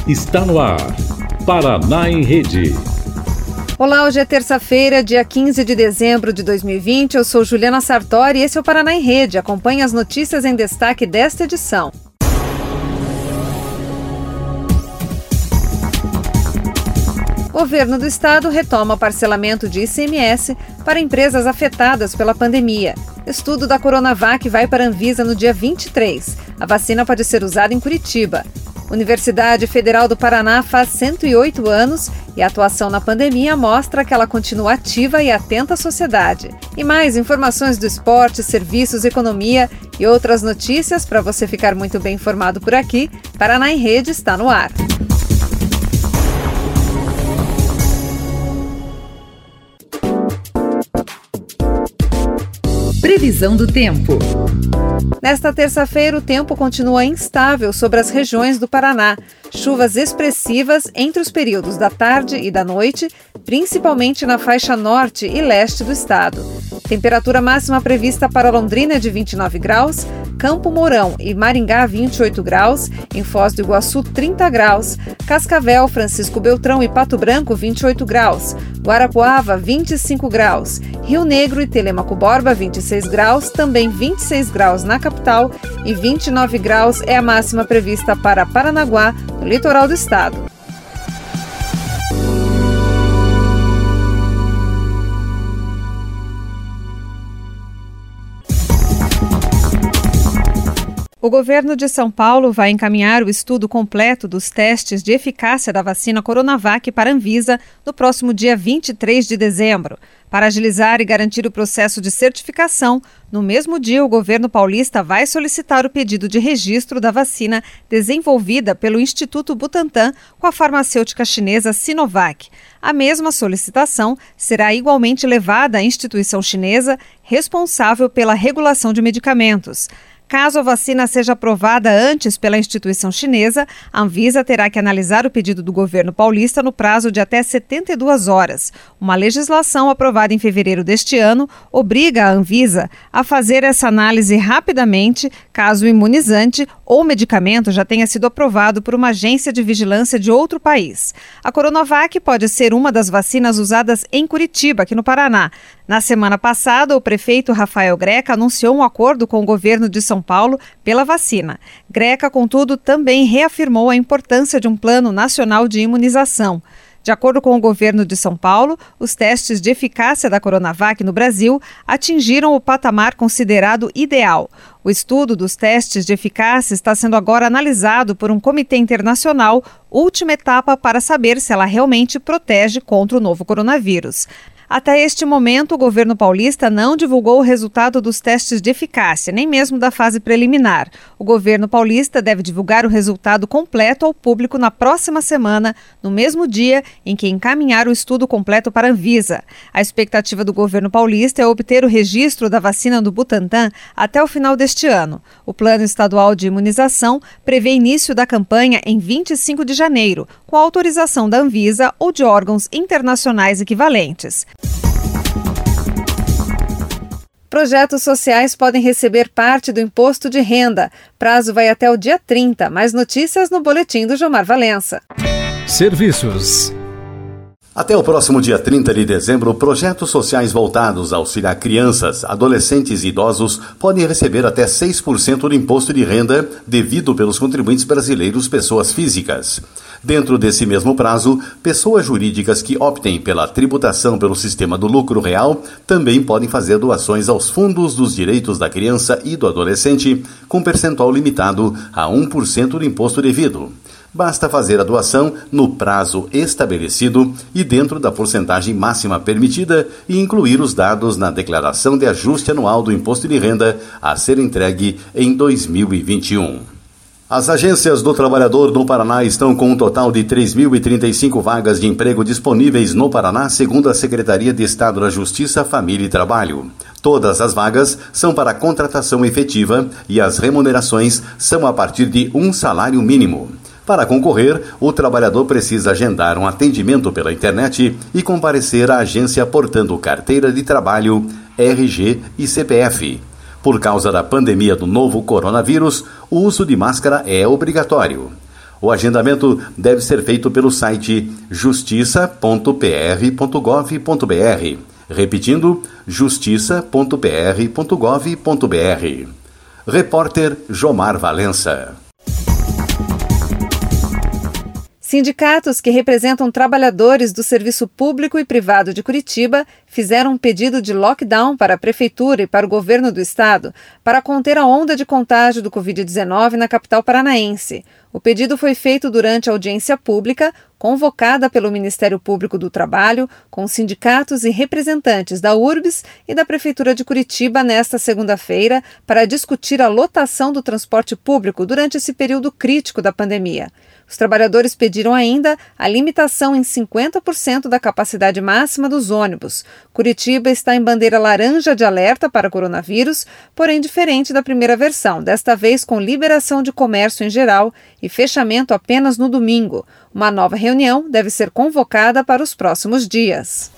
Está no ar, Paraná em Rede. Olá, hoje é terça-feira, dia 15 de dezembro de 2020. Eu sou Juliana Sartori e esse é o Paraná em Rede. Acompanhe as notícias em destaque desta edição. Governo do Estado retoma parcelamento de ICMS para empresas afetadas pela pandemia. Estudo da Coronavac vai para a Anvisa no dia 23. A vacina pode ser usada em Curitiba. Universidade Federal do Paraná faz 108 anos e a atuação na pandemia mostra que ela continua ativa e atenta à sociedade. E mais informações do esporte, serviços, economia e outras notícias para você ficar muito bem informado por aqui. Paraná em Rede está no ar. Previsão do tempo. Nesta terça-feira, o tempo continua instável sobre as regiões do Paraná. Chuvas expressivas entre os períodos da tarde e da noite, principalmente na faixa norte e leste do estado. Temperatura máxima prevista para Londrina de 29 graus, Campo Mourão e Maringá 28 graus, em Foz do Iguaçu 30 graus, Cascavel, Francisco Beltrão e Pato Branco 28 graus, Guarapuava 25 graus, Rio Negro e Telêmaco Borba 26 graus, também 26 graus na capital e 29 graus é a máxima prevista para Paranaguá, no litoral do estado. O governo de São Paulo vai encaminhar o estudo completo dos testes de eficácia da vacina Coronavac para a Anvisa no próximo dia 23 de dezembro. Para agilizar e garantir o processo de certificação, no mesmo dia o governo paulista vai solicitar o pedido de registro da vacina desenvolvida pelo Instituto Butantan com a farmacêutica chinesa Sinovac. A mesma solicitação será igualmente levada à instituição chinesa responsável pela regulação de medicamentos. Caso a vacina seja aprovada antes pela instituição chinesa, a Anvisa terá que analisar o pedido do governo paulista no prazo de até 72 horas. Uma legislação aprovada em fevereiro deste ano obriga a Anvisa a fazer essa análise rapidamente, caso o imunizante ou medicamento já tenha sido aprovado por uma agência de vigilância de outro país. A Coronavac pode ser uma das vacinas usadas em Curitiba, aqui no Paraná. Na semana passada, o prefeito Rafael Greca anunciou um acordo com o governo de São Paulo pela vacina. Greca, contudo, também reafirmou a importância de um plano nacional de imunização. De acordo com o governo de São Paulo, os testes de eficácia da Coronavac no Brasil atingiram o patamar considerado ideal. O estudo dos testes de eficácia está sendo agora analisado por um comitê internacional, última etapa para saber se ela realmente protege contra o novo coronavírus. Até este momento, o governo paulista não divulgou o resultado dos testes de eficácia, nem mesmo da fase preliminar. O governo paulista deve divulgar o resultado completo ao público na próxima semana, no mesmo dia em que encaminhar o estudo completo para a Anvisa. A expectativa do governo paulista é obter o registro da vacina do Butantan até o final deste ano. O Plano Estadual de Imunização prevê início da campanha em 25 de janeiro, com a autorização da Anvisa ou de órgãos internacionais equivalentes. Projetos sociais podem receber parte do imposto de renda. Prazo vai até o dia 30. Mais notícias no boletim do Gilmar Valença. Serviços. Até o próximo dia 30 de dezembro, projetos sociais voltados a auxiliar crianças, adolescentes e idosos podem receber até 6% do imposto de renda devido pelos contribuintes brasileiros pessoas físicas. Dentro desse mesmo prazo, pessoas jurídicas que optem pela tributação pelo sistema do lucro real também podem fazer doações aos fundos dos direitos da criança e do adolescente, com percentual limitado a 1% do imposto devido. Basta fazer a doação no prazo estabelecido e dentro da porcentagem máxima permitida e incluir os dados na declaração de ajuste anual do imposto de renda a ser entregue em 2021. As agências do trabalhador no Paraná estão com um total de 3.035 vagas de emprego disponíveis no Paraná, segundo a Secretaria de Estado da Justiça, Família e Trabalho. Todas as vagas são para contratação efetiva e as remunerações são a partir de um salário mínimo. Para concorrer, o trabalhador precisa agendar um atendimento pela internet e comparecer à agência portando carteira de trabalho, RG e CPF. Por causa da pandemia do novo coronavírus, o uso de máscara é obrigatório. O agendamento deve ser feito pelo site justiça.pr.gov.br. Repetindo, justiça.pr.gov.br. Repórter Jomar Valença. Sindicatos que representam trabalhadores do serviço público e privado de Curitiba fizeram um pedido de lockdown para a Prefeitura e para o governo do estado para conter a onda de contágio do Covid-19 na capital paranaense. O pedido foi feito durante a audiência pública convocada pelo Ministério Público do Trabalho, com sindicatos e representantes da URBS e da Prefeitura de Curitiba nesta segunda-feira para discutir a lotação do transporte público durante esse período crítico da pandemia. Os trabalhadores pediram ainda a limitação em 50% da capacidade máxima dos ônibus. Curitiba está em bandeira laranja de alerta para coronavírus, porém diferente da primeira versão, desta vez com liberação de comércio em geral e fechamento apenas no domingo. Uma nova reunião deve ser convocada para os próximos dias.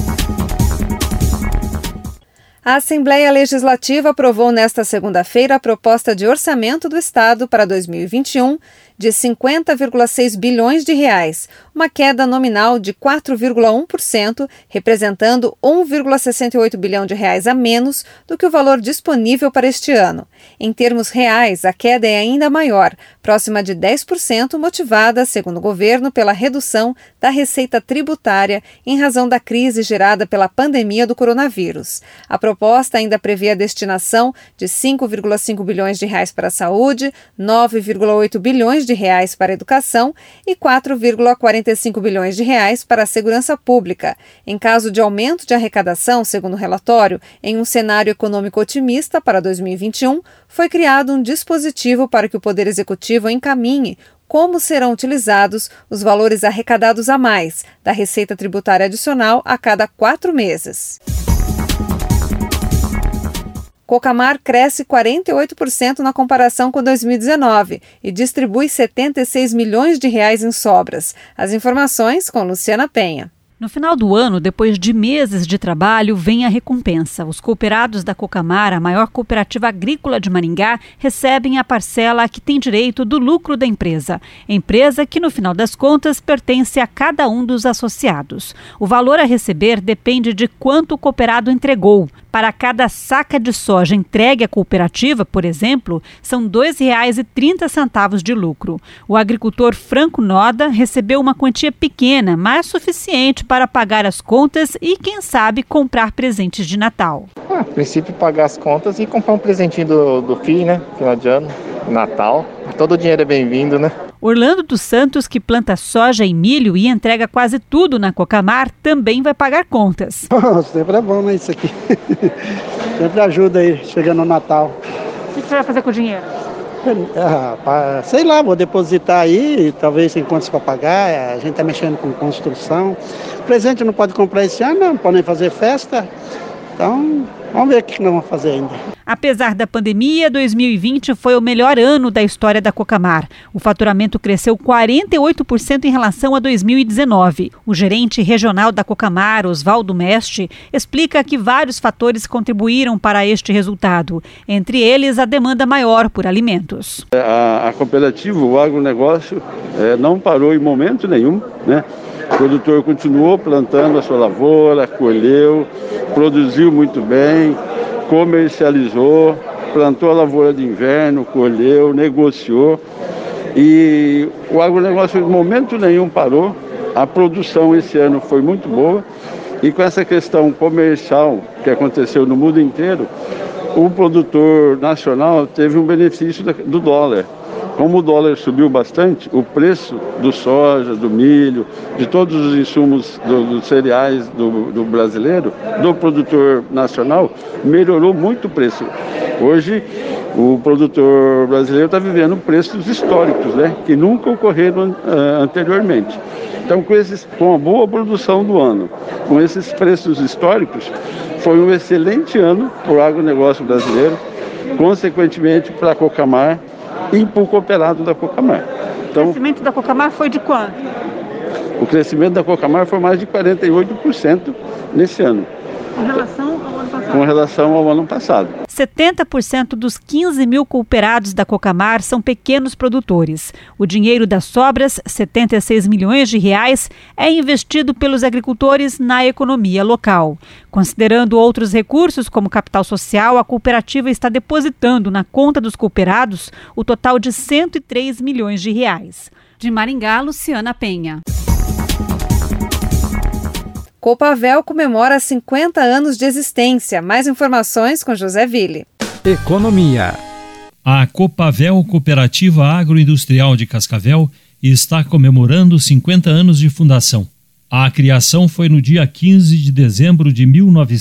A Assembleia Legislativa aprovou nesta segunda-feira a proposta de orçamento do Estado para 2021 de 50,6 bilhões de reais, uma queda nominal de 4,1%, representando 1,68 bilhão de reais a menos do que o valor disponível para este ano. Em termos reais, a queda é ainda maior, próxima de 10%, motivada, segundo o governo, pela redução da receita tributária em razão da crise gerada pela pandemia do coronavírus. A proposta ainda prevê a destinação de 5,5 bilhões de reais para a saúde, 9,8 bilhões de reais para a educação e 4,45 bilhões de reais para a segurança pública. Em caso de aumento de arrecadação, segundo o relatório, em um cenário econômico otimista para 2021, foi criado um dispositivo para que o Poder Executivo encaminhe como serão utilizados os valores arrecadados a mais da receita tributária adicional a cada 4 meses. Cocamar cresce 48% na comparação com 2019 e distribui 76 milhões de reais em sobras. As informações com Luciana Penha. No final do ano, depois de meses de trabalho, vem a recompensa. Os cooperados da Cocamar, a maior cooperativa agrícola de Maringá, recebem a parcela a que tem direito do lucro da empresa. Empresa que, no final das contas, pertence a cada um dos associados. O valor a receber depende de quanto o cooperado entregou. Para cada saca de soja entregue à cooperativa, por exemplo, são R$ 2,30 de lucro. O agricultor Franco Noda recebeu uma quantia pequena, mas suficiente para pagar as contas e, quem sabe, comprar presentes de Natal. A princípio, pagar as contas e comprar um presentinho do filho, né? Final de ano, Natal. Todo o dinheiro é bem-vindo, né? Orlando dos Santos, que planta soja e milho e entrega quase tudo na Cocamar, também vai pagar contas. Sempre é bom, né, isso aqui. Sempre ajuda aí, chegando no Natal. O que você vai fazer com o dinheiro? Sei lá, vou depositar aí, talvez sem contas para pagar, a gente está mexendo com construção. Presente não pode comprar esse ano, não podem fazer festa, então vamos ver o que nós vamos fazer ainda. Apesar da pandemia, 2020 foi o melhor ano da história da Cocamar. O faturamento cresceu 48% em relação a 2019. O gerente regional da Cocamar, Oswaldo Mestre, explica que vários fatores contribuíram para este resultado. Entre eles, a demanda maior por alimentos. A cooperativa, o agronegócio, não parou em momento nenhum, né? O produtor continuou plantando a sua lavoura, colheu, produziu muito bem, comercializou, plantou a lavoura de inverno, colheu, negociou e o agronegócio em momento nenhum parou. A produção esse ano foi muito boa e com essa questão comercial que aconteceu no mundo inteiro, o produtor nacional teve um benefício do dólar. Como o dólar subiu bastante, o preço do soja, do milho, de todos os insumos dos cereais do brasileiro, do produtor nacional, melhorou muito o preço. Hoje, o produtor brasileiro está vivendo preços históricos, né, que nunca ocorreram anteriormente. Então, com a boa produção do ano, com esses preços históricos, foi um excelente ano para o agronegócio brasileiro, consequentemente para a Cocamar e para o cooperado da Cocamar. Então, o crescimento da Cocamar foi de quanto? O crescimento da Cocamar foi mais de 48% nesse ano. Em relação ao ano com relação ao ano passado. 70% dos 15 mil cooperados da Cocamar são pequenos produtores. O dinheiro das sobras, 76 milhões de reais, é investido pelos agricultores na economia local. Considerando outros recursos, como capital social, a cooperativa está depositando na conta dos cooperados o total de 103 milhões de reais. De Maringá, Luciana Penha. Copavel comemora 50 anos de existência. Mais informações com José Ville. Economia. A Copavel, Cooperativa Agroindustrial de Cascavel, está comemorando 50 anos de fundação. A criação foi no dia 15 de dezembro de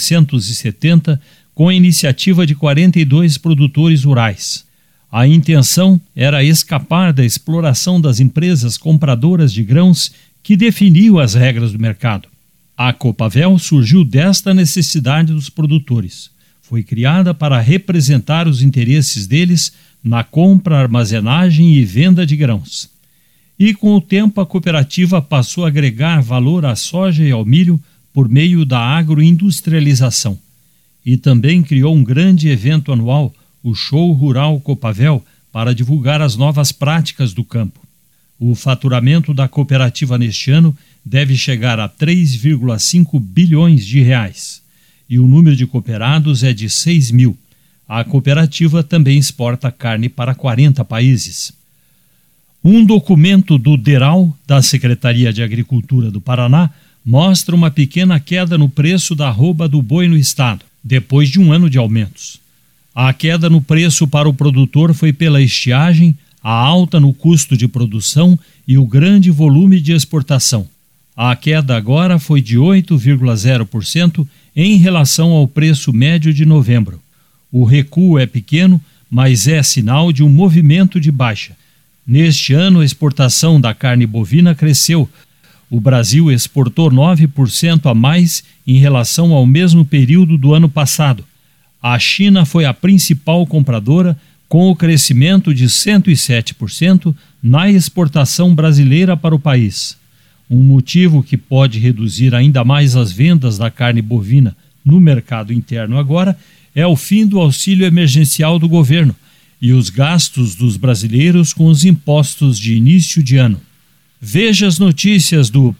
1970, com a iniciativa de 42 produtores rurais. A intenção era escapar da exploração das empresas compradoras de grãos que definiam as regras do mercado. A Copavel surgiu desta necessidade dos produtores. Foi criada para representar os interesses deles na compra, armazenagem e venda de grãos. E com o tempo a cooperativa passou a agregar valor à soja e ao milho por meio da agroindustrialização. E também criou um grande evento anual, o Show Rural Copavel, para divulgar as novas práticas do campo. O faturamento da cooperativa neste ano deve chegar a 3,5 bilhões de reais. E o número de cooperados é de 6 mil. A cooperativa também exporta carne para 40 países. Um documento do DERAL, da Secretaria de Agricultura do Paraná, mostra uma pequena queda no preço da arroba do boi no estado, depois de um ano de aumentos. A queda no preço para o produtor foi pela estiagem, a alta no custo de produção e o grande volume de exportação. A queda agora foi de 8,0% em relação ao preço médio de novembro. O recuo é pequeno, mas é sinal de um movimento de baixa. Neste ano, a exportação da carne bovina cresceu. O Brasil exportou 9% a mais em relação ao mesmo período do ano passado. A China foi a principal compradora, com o crescimento de 107% na exportação brasileira para o país. Um motivo que pode reduzir ainda mais as vendas da carne bovina no mercado interno agora é o fim do auxílio emergencial do governo e os gastos dos brasileiros com os impostos de início de ano. Veja as notícias do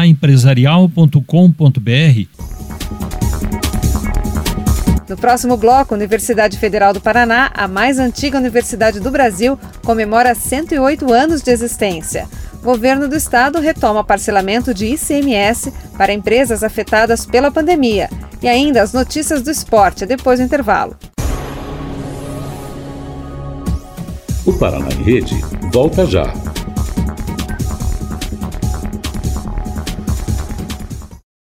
paranaempresarial.com.br. No próximo bloco, a Universidade Federal do Paraná, a mais antiga universidade do Brasil, comemora 108 anos de existência. O governo do estado retoma parcelamento de ICMS para empresas afetadas pela pandemia. E ainda as notícias do esporte, depois do intervalo. O Paraná em Rede volta já.